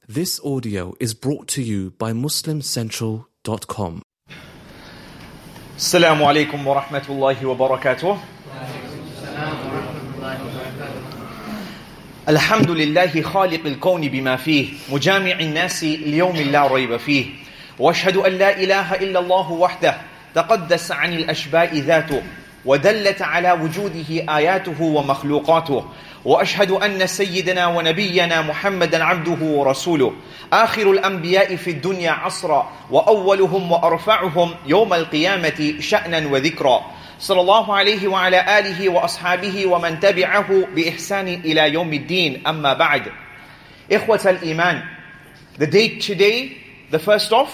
This audio is brought to you by MuslimCentral.com. Assalamu alaikum wa rahmatullahi wa barakatuh. الحمد لله خالق الكون بما فيه مجامع الناس ليوم لا ريب فيه واشهد أن لا إله إلا الله وحده تقدس عن الأشباء ذاته ودلت على وجوده آياته ومخلوقاته وأشهد أن سيدنا ونبينا محمدا عبده ورسوله آخر الأنبياء في الدنيا عصرا وأولهم وأرفعهم يوم القيامة شأنا وذكرا صلى الله عليه وعلى آله وأصحابه ومن تبعه بإحسان إلى يوم الدين أما بعد إخوة الإيمان. The date today, the first of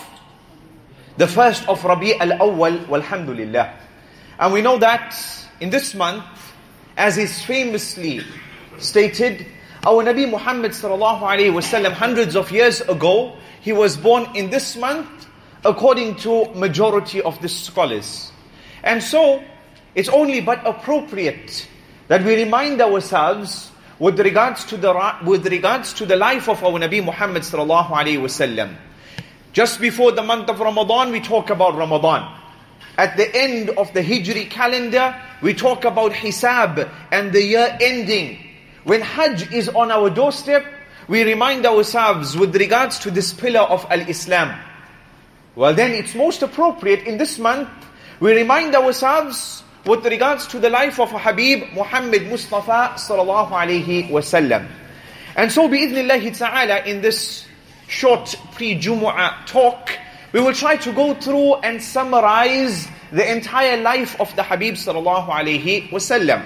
Rabi' al-Awwal, walhamdulillah. And we know that in this month, as is famously stated, our Nabi Muhammad sallallahu alayhi wasallam, hundreds of years ago, he was born in this month according to majority of the scholars. And so, it's only but appropriate that we remind ourselves with regards to the life of our Nabi Muhammad sallallahu alayhi wasallam. Just before the month of Ramadan, we talk about Ramadan. At the end of the Hijri calendar, we talk about Hisab and the year ending. When Hajj is on our doorstep, we remind ourselves with regards to this pillar of Al-Islam. Well then, it's most appropriate in this month, we remind ourselves with regards to the life of Habib Muhammad Mustafa sallallahu alayhi wasallam. And so, bi'idhnillahi ta'ala, in this short pre-Jumu'ah talk, we will try to go through and summarize the entire life of the Habib sallallahu alayhi wasallam.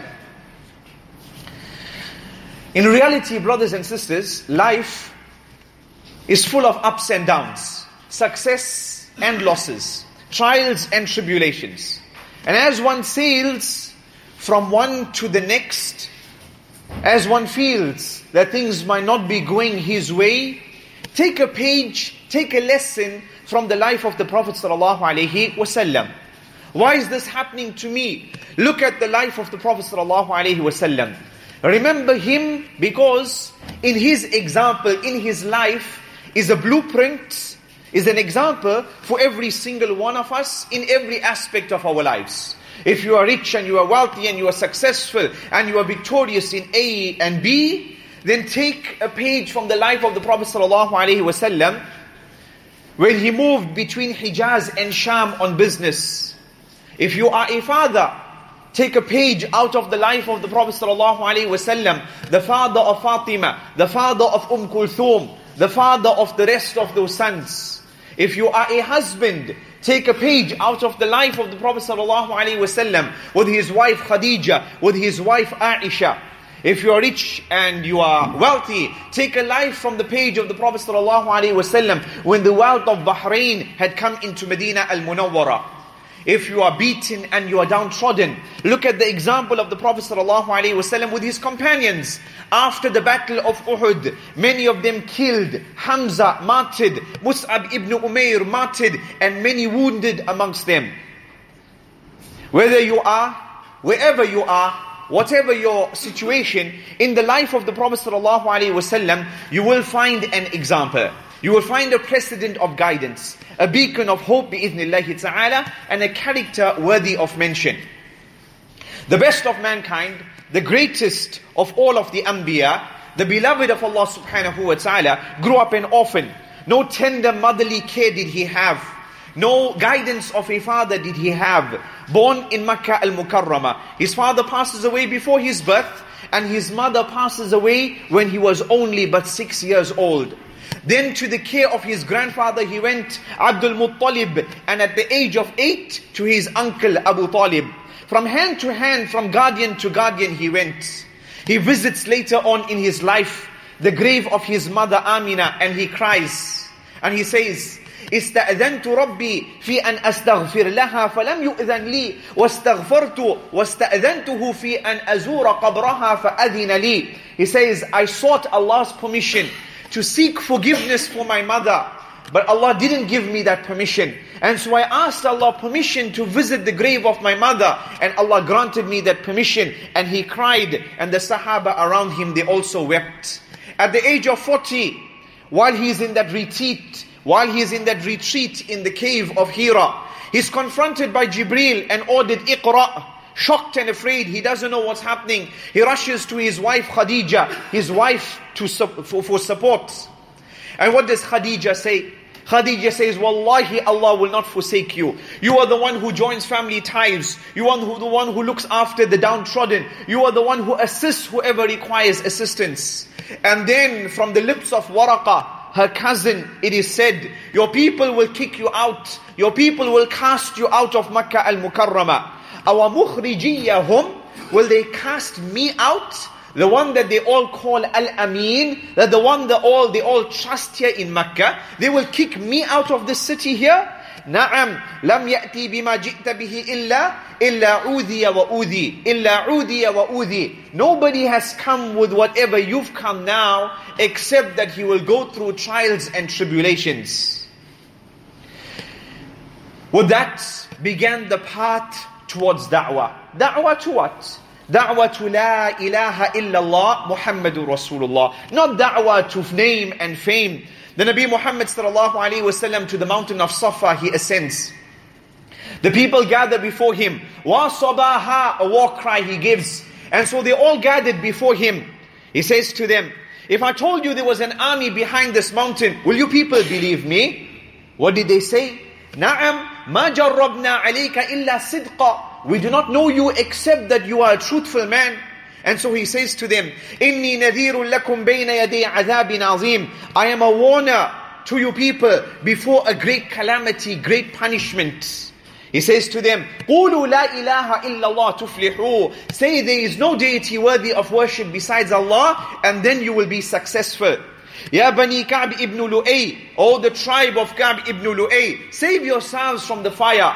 In reality, brothers and sisters, life is full of ups and downs, success and losses, trials and tribulations. And as one sails from one to the next, as one feels that things might not be going his way, take a page, take a lesson from the life of the Prophet sallallahu alaihi wasallam. Why is this happening to me? Look at the life of the Prophet sallallahu alaihi wasallam. Remember him because in his example, in his life, is a blueprint, is an example for every single one of us in every aspect of our lives. If you are rich and you are wealthy and you are successful and you are victorious in A and B, then take a page from the life of the Prophet sallallahu alaihi wasallam when he moved between Hijaz and Sham on business. If you are a father, take a page out of the life of the Prophet sallallahu alaihi wasallam, the father of Fatima, the father of Kulthum, the father of the rest of those sons. If you are a husband, take a page out of the life of the Prophet sallallahu alaihi wasallam with his wife Khadija, with his wife Aisha. If you are rich and you are wealthy, take a life from the page of the Prophet ﷺ when the wealth of Bahrain had come into Medina al-Munawwara. If you are beaten and you are downtrodden, look at the example of the Prophet ﷺ with his companions. After the battle of Uhud, many of them killed, Hamza martyred, Mus'ab ibn Umair martyred, and many wounded amongst them. Wherever you are, whatever your situation, in the life of the Prophet ﷺ, you will find an example. You will find a precedent of guidance, a beacon of hope bi'idhnillahi ta'ala, and a character worthy of mention. The best of mankind, the greatest of all of the Anbiya, the beloved of Allah subhanahu wa ta'ala, grew up an orphan. No tender motherly care did he have. No guidance of a father did he have. Born in Makkah al-Mukarramah. His father passes away before his birth, and his mother passes away when he was only but 6 years old. Then to the care of his grandfather he went, Abdul Muttalib, and at the age of 8 to his uncle Abu Talib. From hand to hand, from guardian to guardian he went. He visits later on in his life the grave of his mother Amina, and he cries. And he says, استأذنت ربي في أن أستغفر لها فلم يؤذن لي واستأذنته في أن أزور قبرها فأذن لي. He says, I sought Allah's permission to seek forgiveness for my mother, but Allah didn't give me that permission. And so I asked Allah permission to visit the grave of my mother, and Allah granted me that permission. And he cried, and the Sahaba around him, they also wept. At the age of 40, while he's in that retreat in the cave of Hira, he's confronted by Jibreel and ordered Iqra. Shocked and afraid, he doesn't know what's happening. He rushes to his wife Khadija, his wife for support. And what does Khadija say? Khadija says, Wallahi, Allah will not forsake you. You are the one who joins family ties. You are the one who looks after the downtrodden. You are the one who assists whoever requires assistance. And then from the lips of Waraqa, her cousin, it is said, your people will kick you out. Your people will cast you out of Makkah al-Mukarramah. Awa mukhrijiyahum, will they cast me out? The one that they all call Al-Amin, that the one that they all trust here in Makkah, they will kick me out of the city here? Na'am, lam ya'ti bima ji'ta bihi illa udhiya wa udhi. Nobody has come with whatever you've come now, except that he will go through trials and tribulations. With that began the path towards da'wah. Da'wah to what? Da'wah to la ilaha illallah Muhammadur Rasulullah. Not da'wah to name and fame. The Nabi Muhammad sallallahu alayhi wasallam, to the mountain of Safa, he ascends. The people gather before him. Wa sabaha, a war cry he gives. And so they all gathered before him. He says to them, if I told you there was an army behind this mountain, will you people believe me? What did they say? Na'am, ma jarrabna alayka illa sidqa. We do not know you except that you are a truthful man. And so he says to them, Inni nadhirun lakum bayna yaday adhabin azim. I am a warner to you people before a great calamity, great punishment. He says to them, Qulu la ilaha illallah tuflihu. Say there is no deity worthy of worship besides Allah, and then you will be successful. Ya Bani Ka'b ibn Lu'ay, oh the tribe of Ka'b ibn Lu'ay, save yourselves from the fire.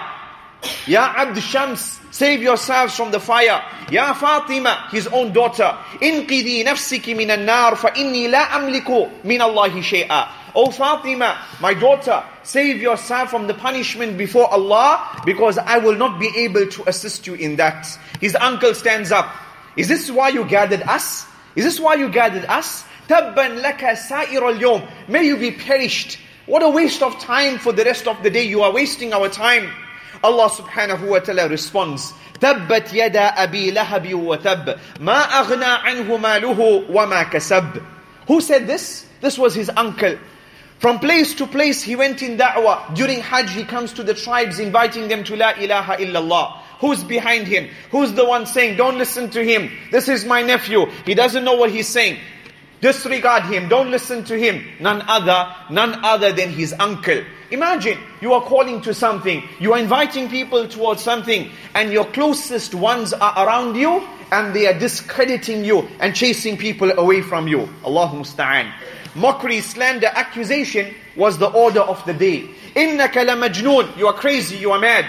Ya Abd Shams, save yourselves from the fire. Ya Fatima, his own daughter, Inqidi nafsiki minan nar fa inni la amliku min Allahi shay'a. Oh Fatima, my daughter, save yourself from the punishment before Allah, because I will not be able to assist you in that. His uncle stands up. Is this why you gathered us? Is this why you gathered us? Tabban laka sa'ir al-yawm. May you be perished. What a waste of time for the rest of the day. You are wasting our time. Allah subhanahu wa ta'ala responds, Tabbat yada abi lahabi wa tab, ma aghna anhu maluhu wa ma kasab. Who said this? This was his uncle. From place to place he went in da'wah. During Hajj he comes to the tribes inviting them to la ilaha illallah. Who's behind him? Who's the one saying, don't listen to him. This is my nephew. He doesn't know what he's saying. Disregard him. Don't listen to him. None other than his uncle. Imagine, you are calling to something. You are inviting people towards something. And your closest ones are around you. And they are discrediting you and chasing people away from you. Allahu musta'an. Mockery, slander, accusation was the order of the day. Innaka la majnoon. You are crazy, you are mad.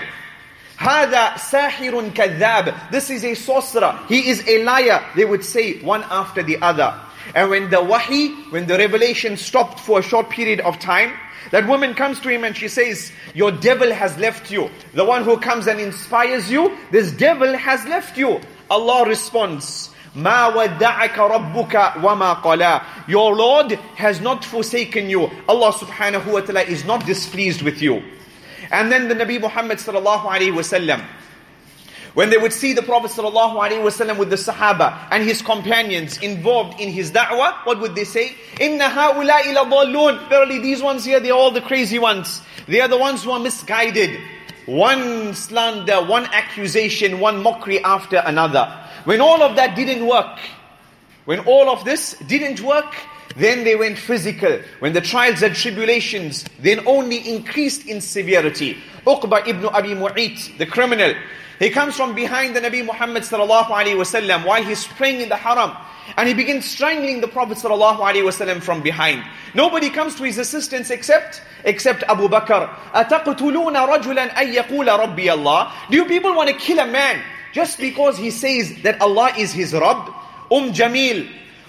Hada sahirun kadhab. This is a sorcerer. He is a liar. They would say one after the other. And when the revelation stopped for a short period of time, that woman comes to him and she says, your devil has left you. The one who comes and inspires you, this devil has left you. Allah responds, مَا وَدَّعَكَ رَبُّكَ وَمَا قَلَى. Your Lord has not forsaken you. Allah subhanahu wa ta'ala is not displeased with you. And then the Nabi Muhammad sallallahu alayhi wa sallam, when they would see the Prophet sallallahu alaihi wasallam with the Sahaba and his companions involved in his da'wah, what would they say? Inna ha'ula'i la dhallun. Verily these ones here, they are all the crazy ones. They are the ones who are misguided. One slander, one accusation, one mockery after another. When all of that didn't work, when all of this didn't work, then they went physical. When the trials and tribulations then only increased in severity. Uqba ibn Abi Mu'ayt, the criminal, he comes from behind the Nabi Muhammad sallallahu alaihi wasallam while he's praying in the haram, and he begins strangling the Prophet sallallahu alaihi wasallam from behind. Nobody comes to his assistance except Abu Bakr. أَتَقْتُلُونَ رَجُلًا أَن يَقُولَ رَبِّيَ اللَّهِ. Do you people want to kill a man just because he says that Allah is his Rabb? Jamil,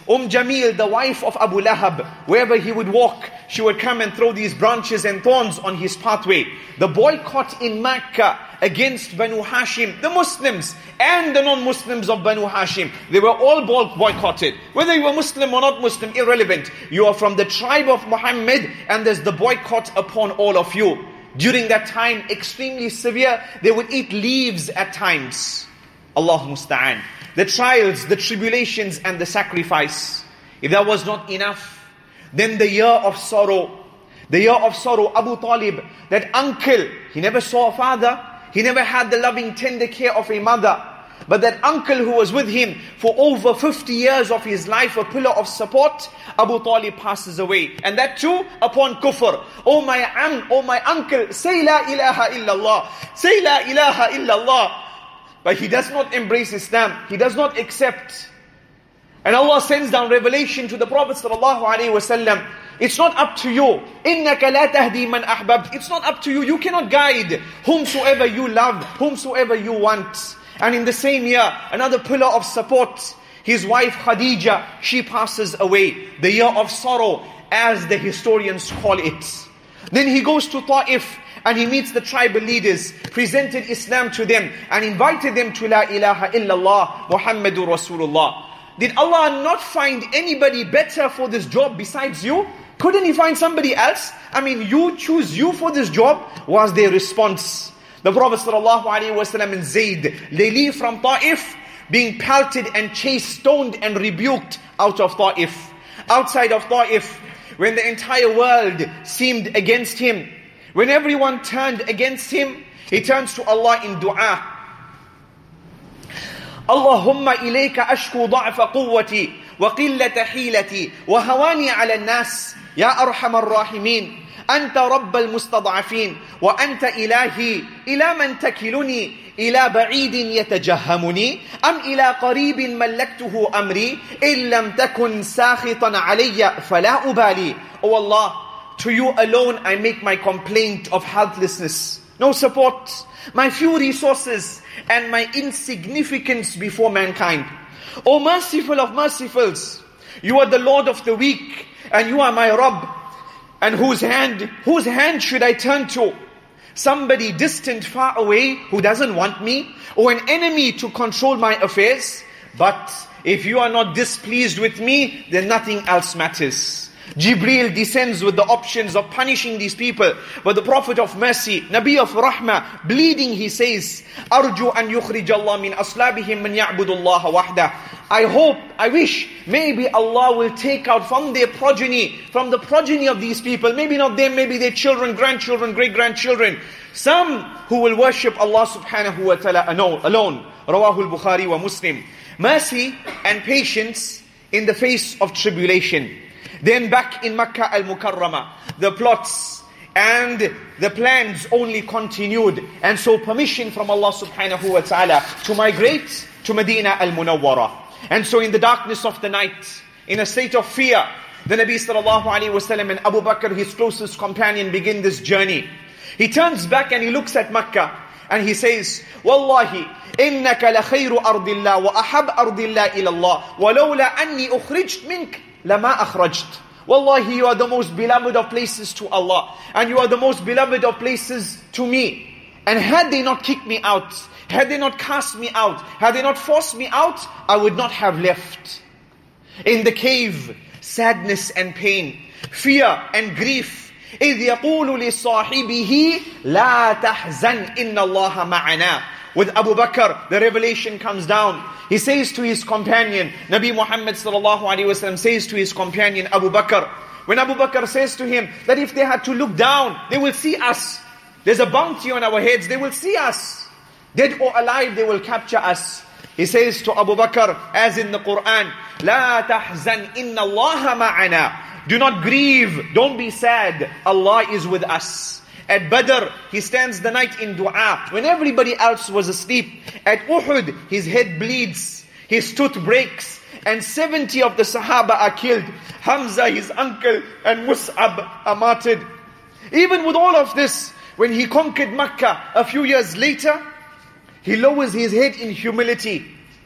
Jamil, the wife of Abu Lahab, wherever he would walk, she would come and throw these branches and thorns on his pathway. The boycott in Mecca against Banu Hashim, the Muslims and the non-Muslims of Banu Hashim, they were all boycotted. Whether you were Muslim or not Muslim, irrelevant. You are from the tribe of Muhammad and there's the boycott upon all of you. During that time, extremely severe, they would eat leaves at times. Allah musta'an. The trials, the tribulations and the sacrifice. If that was not enough, then the year of sorrow. The year of sorrow, Abu Talib, that uncle, he never saw a father. He never had the loving, tender care of a mother. But that uncle who was with him for over 50 years of his life, a pillar of support, Abu Talib passes away. And that too upon kufr. Oh my uncle, say la ilaha illallah. Say la ilaha illallah. But he does not embrace Islam. He does not accept. And Allah sends down revelation to the Prophet ﷺ. It's not up to you. إِنَّكَ لَا تَهْدِي مَنْ أَحْبَبْتَ. It's not up to you. You cannot guide whomsoever you love, whomsoever you want. And in the same year, another pillar of support, his wife Khadija, she passes away. The year of sorrow, as the historians call it. Then he goes to Ta'if, and he meets the tribal leaders, presented Islam to them, and invited them to La ilaha illallah, Muhammadur Rasulullah. Did Allah not find anybody better for this job besides you? Couldn't He find somebody else? I mean, you choose you for this job, was their response. The Prophet ﷺ and Zayd, they leave from Ta'if, being pelted and chased, stoned and rebuked out of Ta'if. Outside of Ta'if, when the entire world seemed against him, when everyone turned against him, he turns to Allah in dua. Allahumma ilayka ashku da'fa quwwati wa qillata hilati wa hawani ala an-nas ya arhamar rahimin anta rabbal mustad'afin wa anta ilahi ila man takiluni ila ba'idin yatajahhamuni am ila qaribin mallaktuhu amri in lam takun sakhitan alayya fala ubali. Oh Allah, to you alone I make my complaint of helplessness, no support, my few resources and my insignificance before mankind. O merciful of mercifuls, you are the Lord of the weak and you are my Rabb. And whose hand should I turn to? Somebody distant, far away who doesn't want me, or an enemy to control my affairs? But if you are not displeased with me, then nothing else matters. Jibreel descends with the options of punishing these people. But the Prophet of mercy, Nabi of Rahmah, bleeding, he says, Arju an yukhrij Allah min aslabihim man ya'budullaha wahdah. I hope, I wish, maybe Allah will take out from their progeny, from the progeny of these people, maybe not them, maybe their children, grandchildren, great-grandchildren, some who will worship Allah subhanahu wa ta'ala alone. Rawahul Bukhari wa Muslim. Mercy and patience in the face of tribulation. Then back in Makkah al-Mukarramah, the plots and the plans only continued. And so permission from Allah subhanahu wa ta'ala to migrate to Medina al-Munawwara. And so in the darkness of the night, in a state of fear, the Nabi sallallahu alayhi wa sallam and Abu Bakr, his closest companion, begin this journey. He turns back and he looks at Makkah and he says, Wallahi, innaka la khayru ardillah wa ahab ardillah ilallah wa lawla anni ukhrijt mink lama akhrajt. Wallahi, you are the most beloved of places to Allah, and you are the most beloved of places to me. And had they not kicked me out, had they not cast me out, had they not forced me out, I would not have left. In the cave, sadness and pain, fear and grief. إِذْ يَقُولُ لِصَاحِبِهِ لَا تَحْزَنْ إِنَّ اللَّهَ مَعَنَا. With Abu Bakr, the revelation comes down. He says to his companion, Nabi Muhammad sallallahu alaihi wasallam says to his companion Abu Bakr, when Abu Bakr says to him that if they had to look down, they will see us. There's a bounty on our heads, they will see us. Dead or alive, they will capture us. He says to Abu Bakr, as in the Quran, لا تحزن إن الله معنا. Do not grieve, don't be sad, Allah is with us. At Badr, he stands the night in dua when everybody else was asleep. At Uhud, his head bleeds, his tooth breaks, and 70 of the Sahaba are killed. Hamza, his uncle, and Mus'ab are martyred. Even with all of this, when he conquered Makkah a few years later, he lowers his head in humility.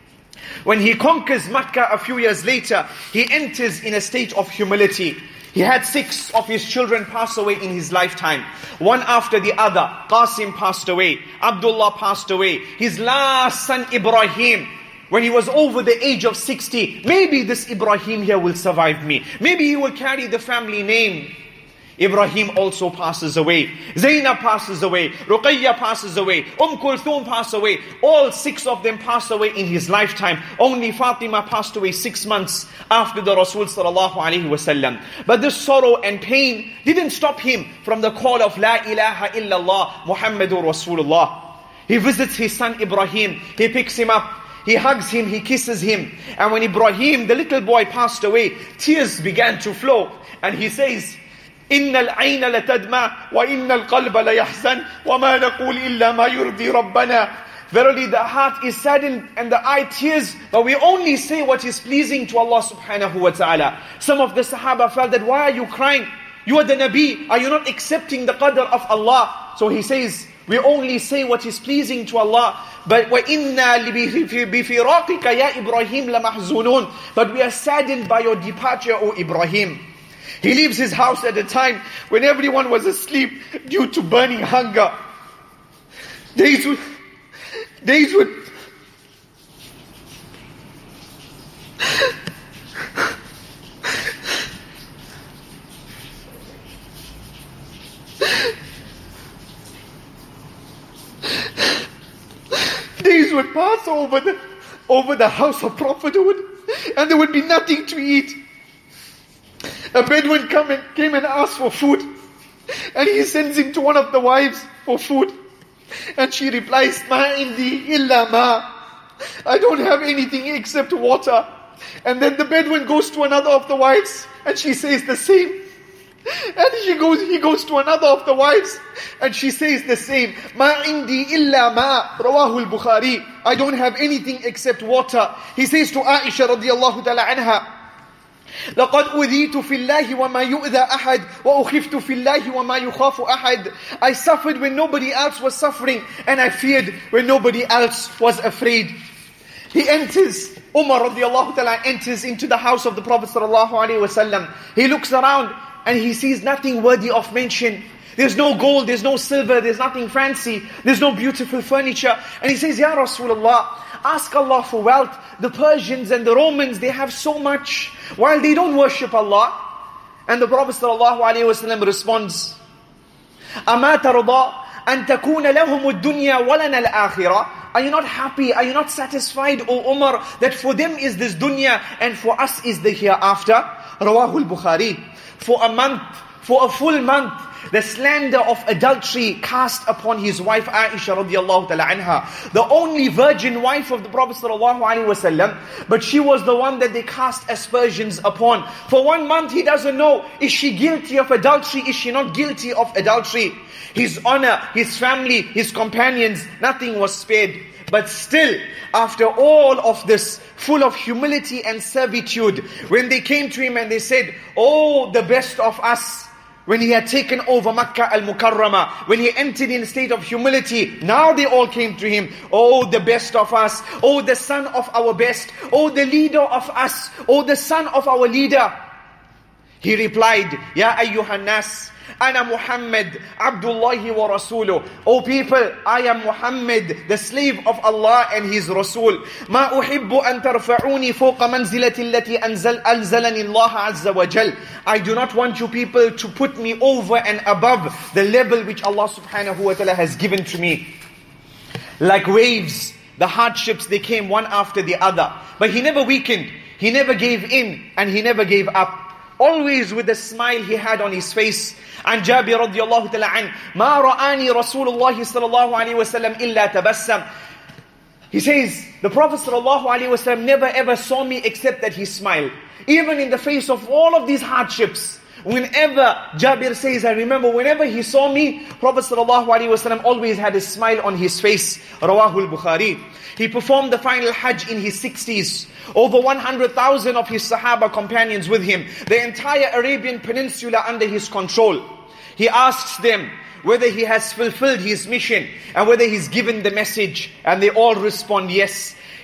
When he conquers Makkah a few years later, he enters in a state of humility. He had 6 of his children pass away in his lifetime. One after the other. Qasim passed away. Abdullah passed away. His last son Ibrahim, when he was over the age of 60, maybe this Ibrahim here will survive me. Maybe he will carry the family name. Ibrahim also passes away. Zainab passes away. Ruqayya passes away. Kulthum passes away. All 6 of them pass away in his lifetime. Only Fatima passed away 6 months after the Rasul sallallahu alaihi wasallam. But this sorrow and pain didn't stop him from the call of La ilaha illallah Muhammadur Rasulullah. He visits his son Ibrahim. He picks him up. He hugs him. He kisses him. And when Ibrahim, the little boy, passed away, tears began to flow. And he says, إن العين لتدمع وإن القلب ليحزن وما نقول إلا ما يرضي ربنا. Verily the heart is saddened and the eye tears, but we only say what is pleasing to Allah subhanahu wa ta'ala. Some of the Sahaba felt that, why are you crying? You are the Nabi. Are you not accepting the qadr of Allah? So he says, we only say what is pleasing to Allah. But وَإِنَّا بِفِرَاقِكَ يَا إِبْرَاهِيمَ لَمَحْزُونُونَ. But we are saddened by your departure, O Ibrahim. He leaves his house at a time when everyone was asleep due to burning hunger. Days would pass over the house of prophethood, and there would be nothing to eat. A Bedouin came and asked for food, and he sends him to one of the wives for food, and she replies, "Ma indi illa ma." I don't have anything except water. And then the Bedouin goes to another of the wives, and she says the same. And he goes to another of the wives, and she says the same. Ma indi illa ma. Rawahul Bukhari. I don't have anything except water. He says to Aisha radiyallahu ta'ala anha, لَقَدْ أُذِيتُ فِي اللَّهِ وَمَا يُؤْذَى أَحَدٍ وَأُخِفْتُ فِي اللَّهِ وَمَا يُخَافُ أَحَدٍ. I suffered when nobody else was suffering, and I feared when nobody else was afraid. He enters, Umar radiyallahu ta'ala enters into the house of the Prophet sallallahu alaihi wasallam. He looks around and he sees nothing worthy of mention. There's no gold, there's no silver, there's nothing fancy, there's no beautiful furniture. And he says, Ya Rasulullah, ask Allah for wealth. The Persians and the Romans, they have so much, while they don't worship Allah. And the Prophet ﷺ responds, أَمَا تَرْضَى أَن تَكُونَ لَهُمُ الدُّنْيَا وَلَنَا الْآخِرَةِ. Are you not happy? Are you not satisfied, O Umar, that for them is this dunya and for us is the hereafter? Rawahul Bukhari. For a full month, the slander of adultery cast upon his wife Aisha radiyallahu ta'ala anha, the only virgin wife of the Prophet sallallahu alaihi wasallam, but she was the one that they cast aspersions upon. For 1 month he doesn't know, is she guilty of adultery, is she not guilty of adultery? His honor, his family, his companions, nothing was spared. But still, after all of this, full of humility and servitude, when they came to him and they said, "Oh, the best of us," when he had taken over Makkah al-Mukarramah, when he entered in a state of humility, now they all came to him, "Oh, the best of us, oh, the son of our best, oh, the leader of us, oh, the son of our leader." He replied, "Ya ayyuhan nas, Ana Muhammad, Abdullahi wa Rasuluh." O people, I am Muhammad, the slave of Allah and His Rasul. Ma uhibbu an tarfa'uni fawqa manzilati allati anzalani Allah azza wa jal. I do not want you people to put me over and above the level which Allah subhanahu wa ta'ala has given to me. Like waves, the hardships, they came one after the other. But he never weakened, he never gave in, and he never gave up. Always with a smile he had on his face. And Jabir radiyallahu ta'ala an, "Ma ra'ani Rasulullah sallallahu alayhi wa sallam illa tabassam." He says, the Prophet sallallahu alayhi wa sallam never ever saw me except that he smiled. Even in the face of all of these hardships. Whenever, Jabir says, I remember whenever he saw me, Prophet sallallahu alayhi wa sallam always had a smile on his face. Rawahul Bukhari. He performed the final Hajj in his 60s. Over 100,000 of his Sahaba companions with him. The entire Arabian Peninsula under his control. He asks them whether he has fulfilled his mission and whether he's given the message. And they all respond yes.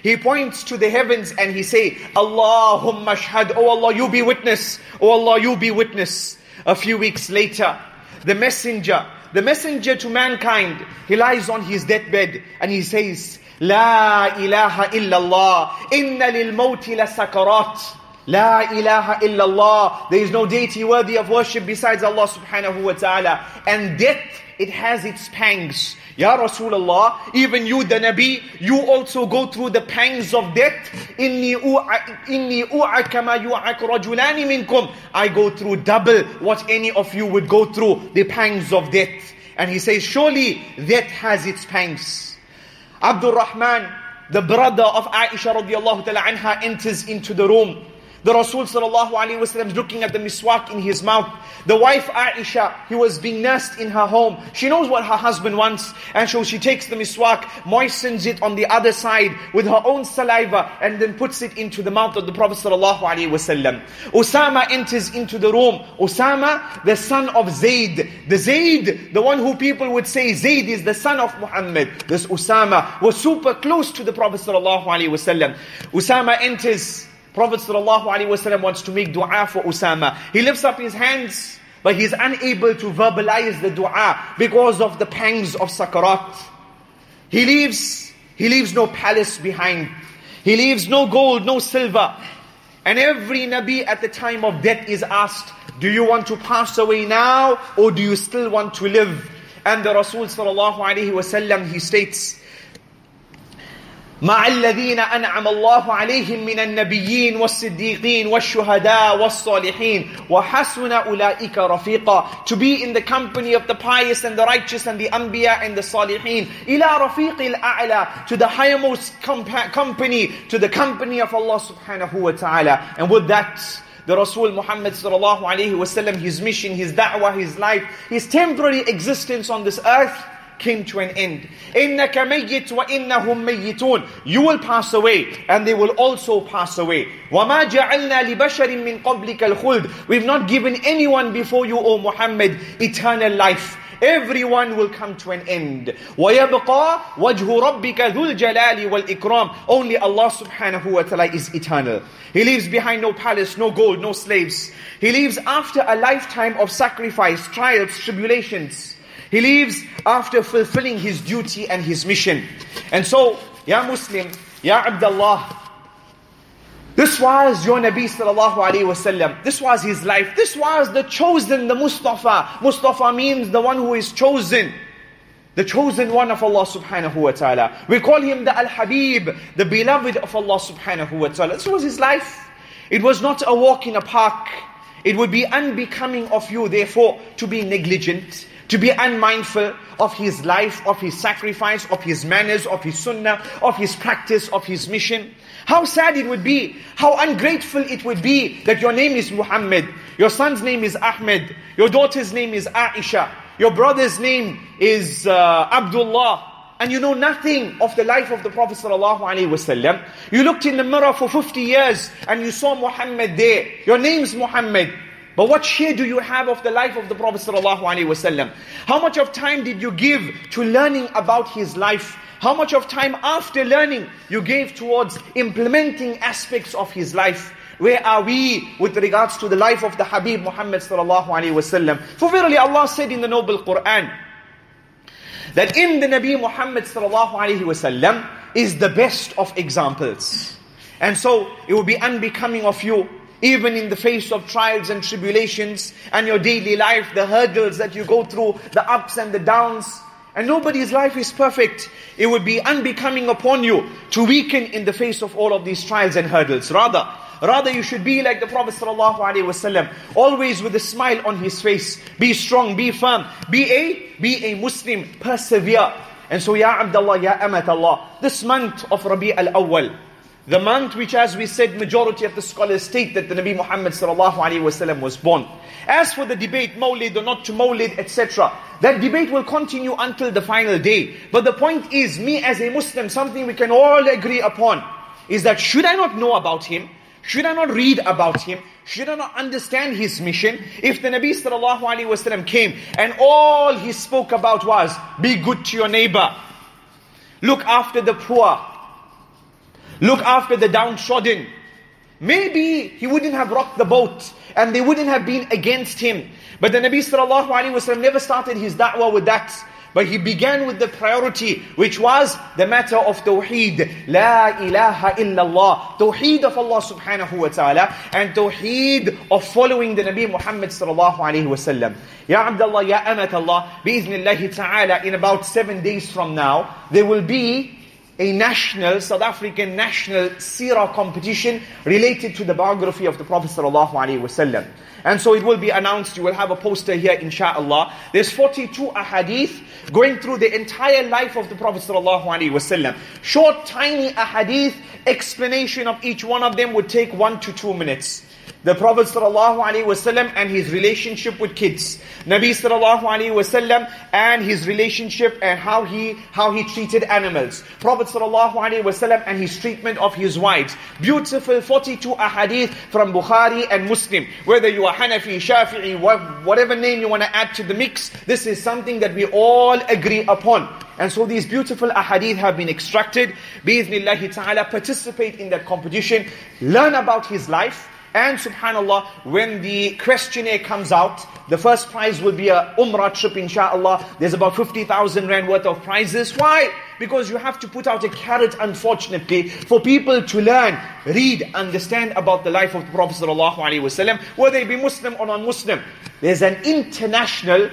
He points to the heavens and he say, Allahumma shahad, oh Allah, you be witness. Oh Allah, you be witness. A few weeks later, the messenger to mankind, he lies on his deathbed and he says, La ilaha illallah, inna lil mawti la sakarat. La ilaha illallah. There is no deity worthy of worship besides Allah subhanahu wa ta'ala. And death, it has its pangs. Ya Rasulullah, even you the Nabi, you also go through the pangs of death. Inni u'ak kama yu'ak rajulani minkum. I go through double what any of you would go through, the pangs of death. And he says, surely death has its pangs. Abdul Rahman, the brother of Aisha radiallahu ta'ala anha, enters into the room. The Rasul sallallahu alayhi wa sallam is looking at the miswak in his mouth. The wife Aisha, he was being nursed in her home. She knows what her husband wants, and so she takes the miswak, moistens it on the other side with her own saliva, and then puts it into the mouth of the Prophet sallallahu alayhi wa sallam. Usama enters into the room. Usama, the son of Zayd. The Zayd, the one who people would say Zayd is the son of Muhammad. This Usama was super close to the Prophet sallallahu alayhi wa sallam. Usama enters. Prophet ﷺ wants to make dua for Usama. He lifts up his hands, but he's unable to verbalize the dua because of the pangs of sakarat. He leaves no palace behind. He leaves no gold, no silver. And every Nabi at the time of death is asked, do you want to pass away now or do you still want to live? And the Rasul ﷺ, he states, مع الذين أنعم الله عليهم من النبيين والصديقين والشهداء والصالحين وحسن أولئك رفيقا. To be in the company of the pious and the righteous and the anbiya and the salihin. إلى رفيق الأعلى, to the highermost company, to the company of Allah subhanahu wa ta'ala. And with that, the Rasul Muhammad sallallahu alayhi wa sallam, his mission, his da'wah, his life, his temporary existence on this earth came to an end. إِنَّكَ مَيِّتْ وَإِنَّهُمْ مَيِّتُونَ. You will pass away and they will also pass away. وَمَا جَعَلْنَا لِبَشَرٍ مِّن قَبْلِكَ الْخُلْدِ. We've not given anyone before you, O Muhammad, eternal life. Everyone will come to an end. وَيَبْقَى وَجْهُ رَبِّكَ ذُو الْجَلَالِ وَالْإِكْرَامِ. Only Allah subhanahu wa ta'ala is eternal. He leaves behind no palace, no gold, no slaves. He leaves after a lifetime of sacrifice, trials, tribulations. He leaves after fulfilling his duty and his mission. And so, Ya Muslim, Ya Abdullah, this was your Nabi sallallahu alayhi wa sallam. This was his life. This was the chosen, the Mustafa. Mustafa means the one who is chosen. The chosen one of Allah subhanahu wa ta'ala. We call him the Al-Habib, the beloved of Allah subhanahu wa ta'ala. This was his life. It was not a walk in a park. It would be unbecoming of you, therefore, to be negligent, to be unmindful of his life, of his sacrifice, of his manners, of his sunnah, of his practice, of his mission. How sad it would be, how ungrateful it would be that your name is Muhammad, your son's name is Ahmed, your daughter's name is Aisha, your brother's name is Abdullah, and you know nothing of the life of the Prophet ﷺ. You looked in the mirror for 50 years and you saw Muhammad there. Your name's Muhammad. But what share do you have of the life of the Prophet ﷺ? How much of time did you give to learning about his life? How much of time after learning you gave towards implementing aspects of his life? Where are we with regards to the life of the Habib Muhammad ﷺ? For verily Allah said in the noble Quran that in the Nabi Muhammad ﷺ is the best of examples. And so it will be unbecoming of you, even in the face of trials and tribulations and your daily life, the hurdles that you go through, the ups and the downs, and nobody's life is perfect. It would be unbecoming upon you to weaken in the face of all of these trials and hurdles. Rather you should be like the Prophet ﷺ, always with a smile on his face. Be strong, be firm, be a Muslim, persevere. And so Ya Abdullah, Ya Amat Allah, this month of Rabi' al-Awwal, the month which, as we said, majority of the scholars state that the Nabi Muhammad ﷺ was born. As for the debate, Mawlid or not to Mawlid, etc., that debate will continue until the final day. But the point is, me as a Muslim, something we can all agree upon, is that should I not know about him? Should I not read about him? Should I not understand his mission? If the Nabi ﷺ came and all he spoke about was, be good to your neighbor, look after the poor, look after the downtrodden. Maybe he wouldn't have rocked the boat and they wouldn't have been against him. But the Nabi sallallahu alaihi wasallam never started his da'wah with that. But he began with the priority, which was the matter of Tawheed. La ilaha illallah. Tawheed of Allah subhanahu wa ta'ala. And Tawheed of following the Nabi Muhammad sallallahu alayhi wa sallam. Ya Abdullah, Ya Amat Allah, bi'iznillahi ta'ala, in about 7 days from now, there will be a South African national seerah competition related to the biography of the Prophet sallallahu alaihi wasallam. And so it will be announced, you will have a poster here inshaAllah. There's 42 ahadith going through the entire life of the Prophet sallallahu alaihi wasallam. Short, tiny ahadith, explanation of each one of them would take 1 to 2 minutes. The Prophet ﷺ and his relationship with kids. Nabi ﷺ and his relationship and how he treated animals. Prophet ﷺ and his treatment of his wives. Beautiful 42 ahadith from Bukhari and Muslim. Whether you are Hanafi, Shafi'i, whatever name you want to add to the mix, this is something that we all agree upon. And so these beautiful ahadith have been extracted. Bi-idhnillahi ta'ala, participate in that competition. Learn about his life. And subhanallah, when the questionnaire comes out, the first prize will be a Umrah trip inshaAllah. There's about 50,000 rand worth of prizes. Why? Because you have to put out a carrot, unfortunately, for people to learn, read, understand about the life of the Prophet ﷺ, whether they be Muslim or non-Muslim. There's an international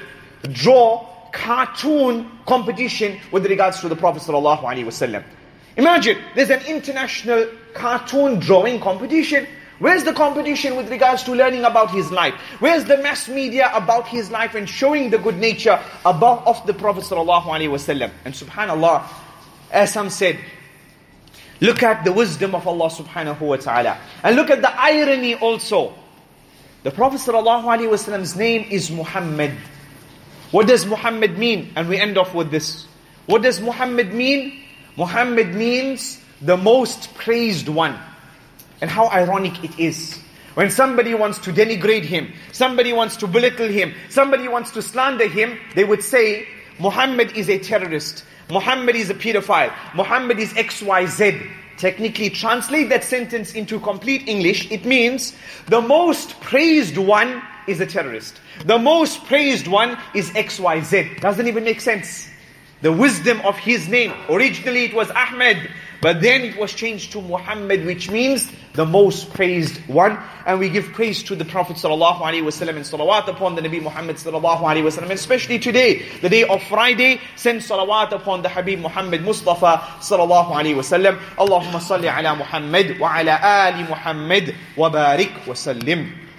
cartoon competition with regards to the Prophet ﷺ. Imagine, there's an international cartoon drawing competition. Where's the competition with regards to learning about his life? Where's the mass media about his life and showing the good nature of the Prophet ﷺ? And subhanallah, as some said, look at the wisdom of Allah subhanahu wa ta'ala. And look at the irony also. The Prophet ﷺ's name is Muhammad. What does Muhammad mean? And we end off with this. What does Muhammad mean? Muhammad means the most praised one. And how ironic it is. When somebody wants to denigrate him, somebody wants to belittle him, somebody wants to slander him, they would say, Muhammad is a terrorist. Muhammad is a pedophile. Muhammad is XYZ. Technically, translate that sentence into complete English. It means, the most praised one is a terrorist. The most praised one is XYZ. Doesn't even make sense. The wisdom of his name. Originally it was Ahmed. But then it was changed to Muhammad, which means the most praised one. And we give praise to the Prophet ﷺ and salawat upon the Nabi Muhammad ﷺ. Especially today, the day of Friday, send salawat upon the Habib Muhammad Mustafa ﷺ. Allahumma salli ala Muhammad wa ala ali Muhammad wa barik wa sallim.